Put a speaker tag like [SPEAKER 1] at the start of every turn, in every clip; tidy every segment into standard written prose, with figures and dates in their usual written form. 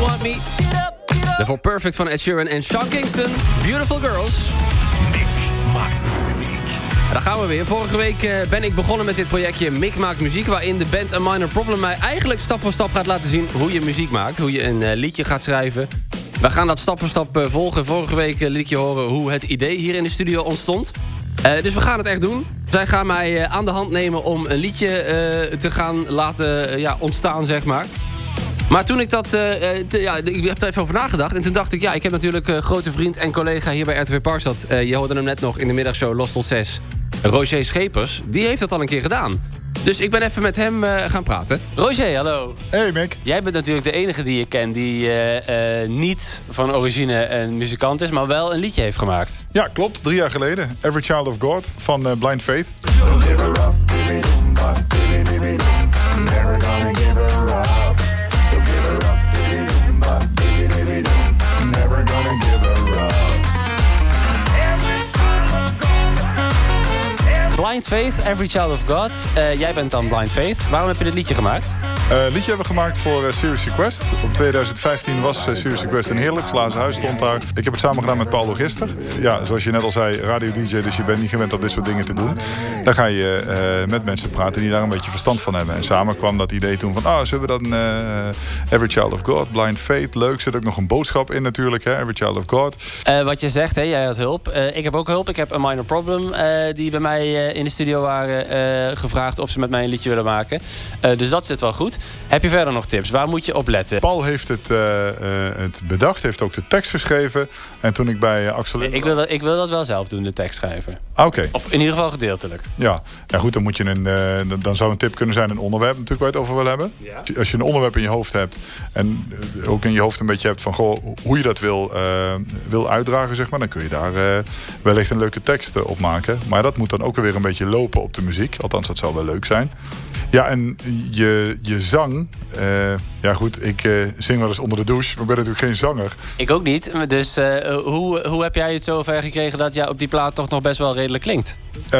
[SPEAKER 1] Want Me. Daarvoor Perfect van Ed Sheeran en Sean Kingston. Beautiful Girls.
[SPEAKER 2] Mick maakt muziek.
[SPEAKER 1] Daar gaan we weer. Vorige week ben ik begonnen met dit projectje Mick maakt muziek, waarin de band A Minor Problem mij eigenlijk stap voor stap gaat laten zien hoe je muziek maakt. Hoe je een liedje gaat schrijven. We gaan dat stap voor stap volgen. Vorige week liet ik je horen hoe het idee hier in de studio ontstond. Dus we gaan het echt doen. Zij gaan mij aan de hand nemen om een liedje te gaan laten ontstaan, zeg maar. Maar toen ik dat... ik heb er even over nagedacht. En toen dacht ik, ik heb natuurlijk grote vriend en collega hier bij RTV Parkstad. Je hoorde hem net nog in de middagshow Lost tot 6. Roger Schepers. Die heeft dat al een keer gedaan. Dus ik ben even met hem gaan praten. Roger, hallo.
[SPEAKER 3] Hey Mick.
[SPEAKER 1] Jij bent natuurlijk de enige die ik ken die niet van origine een muzikant is, maar wel een liedje heeft gemaakt.
[SPEAKER 3] Ja, klopt. 3 jaar geleden. Every Child of God van Blind Faith.
[SPEAKER 1] Blind Faith, Every Child of God. Jij bent dan Blind Faith. Waarom heb je dit liedje gemaakt?
[SPEAKER 3] Liedje hebben we gemaakt voor Serious Request. Op 2015 was Serious Request een heerlijk. Het glazen huis stond daar. Ik heb het samen gedaan met Paul Logister. Ja, zoals je net al zei, radio-dj, dus je bent niet gewend om dit soort dingen te doen. Dan ga je met mensen praten die daar een beetje verstand van hebben. En samen kwam dat idee toen van, zullen we dan Every Child of God, Blind Faith, leuk. Zit ook nog een boodschap in natuurlijk, hè? Every Child of God.
[SPEAKER 1] Wat je zegt, hè, jij had hulp. Ik heb ook hulp. Ik heb A Minor Problem, die bij mij in de studio waren gevraagd of ze met mij een liedje willen maken. Dus dat zit wel goed. Heb je verder nog tips? Waar moet je op letten?
[SPEAKER 3] Paul heeft het bedacht, heeft ook de tekst geschreven. En toen ik bij Axel...
[SPEAKER 1] Ik wil dat wel zelf doen, de tekst schrijven.
[SPEAKER 3] Oké.
[SPEAKER 1] Of in ieder geval gedeeltelijk.
[SPEAKER 3] Ja, goed, dan moet je dan zou een tip kunnen zijn een onderwerp natuurlijk waar je het over wil hebben. Ja. Als je een onderwerp in je hoofd hebt en ook in je hoofd een beetje hebt van hoe je dat wil uitdragen, zeg maar, dan kun je daar wellicht een leuke tekst op maken. Maar dat moet dan ook weer een beetje lopen op de muziek. Althans, dat zou wel leuk zijn. Ja, en je zang... ik zing wel eens onder de douche, maar ik ben natuurlijk geen zanger.
[SPEAKER 1] Ik ook niet. Dus hoe heb jij het zover gekregen dat jij op die plaat toch nog best wel redelijk klinkt?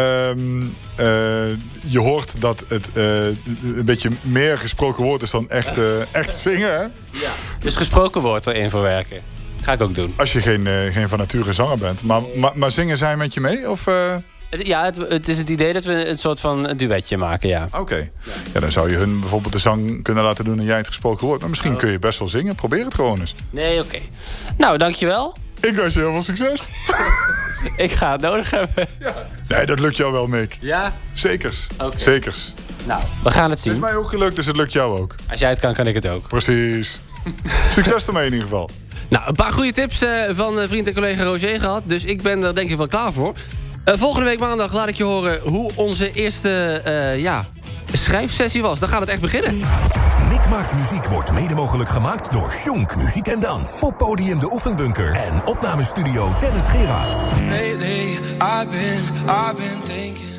[SPEAKER 3] Je hoort dat het een beetje meer gesproken woord is dan echt zingen, hè? Ja.
[SPEAKER 1] Dus gesproken woord erin verwerken. Ga ik ook doen.
[SPEAKER 3] Als je geen van nature zanger bent. Maar zingen zij met je mee? Of...
[SPEAKER 1] Ja, het is het idee dat we een soort van duetje maken, ja.
[SPEAKER 3] Oké. Ja, dan zou je hun bijvoorbeeld de zang kunnen laten doen en jij het gesproken woord. Maar misschien kun je best wel zingen. Probeer het gewoon eens.
[SPEAKER 1] Nee, oké. Nou, dankjewel.
[SPEAKER 3] Ik wens je heel veel succes.
[SPEAKER 1] Ik ga het nodig hebben.
[SPEAKER 3] Ja. Nee, dat lukt jou wel, Mick.
[SPEAKER 1] Ja?
[SPEAKER 3] Zekers.
[SPEAKER 1] Okay.
[SPEAKER 3] Zekers.
[SPEAKER 1] Nou, we gaan het zien.
[SPEAKER 3] Het is mij ook gelukt, dus het lukt jou ook.
[SPEAKER 1] Als jij het kan ik het ook.
[SPEAKER 3] Precies. Succes ermee in ieder geval.
[SPEAKER 1] Nou, een paar goede tips van vriend en collega Roger gehad. Dus ik ben er denk ik wel klaar voor. Volgende week maandag laat ik je horen hoe onze eerste schrijfsessie was. Dan gaat het echt beginnen.
[SPEAKER 2] Mick maakt muziek wordt mede mogelijk gemaakt door Sjonk Muziek en Dans. Poppodium De Oefenbunker en opnamestudio Dennis Gerards.
[SPEAKER 4] Lately, I've been thinking.